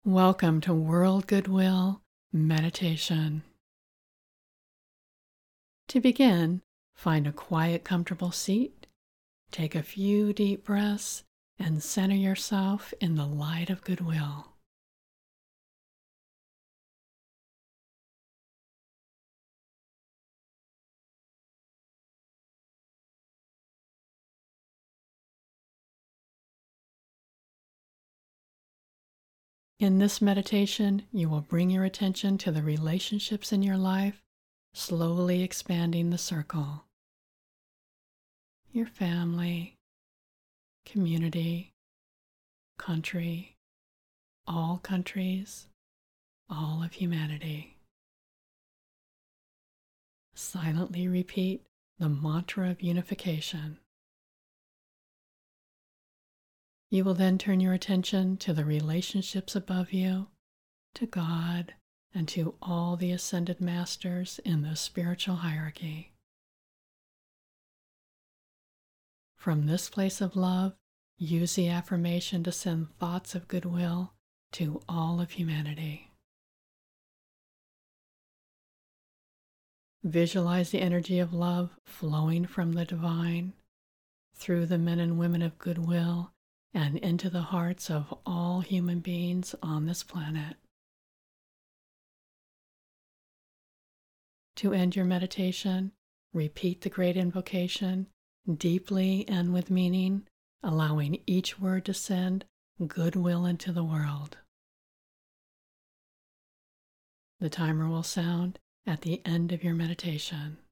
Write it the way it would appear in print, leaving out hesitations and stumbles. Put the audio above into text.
Welcome to World Goodwill Meditation. To begin, find a quiet, comfortable seat, take a few deep breaths, and center yourself in the light of goodwill. In this meditation, you will bring your attention to the relationships in your life, slowly expanding the circle. Your family, community, country, all countries, all of humanity. Silently repeat the mantra of unification. You will then turn your attention to the relationships above you, to God, and to all the ascended masters in the spiritual hierarchy. From this place of love, use the affirmation to send thoughts of goodwill to all of humanity. Visualize the energy of love flowing from the divine through the men and women of goodwill and into the hearts of all human beings on this planet. To end your meditation, repeat the great invocation deeply and with meaning, allowing each word to send goodwill into the world. The timer will sound at the end of your meditation.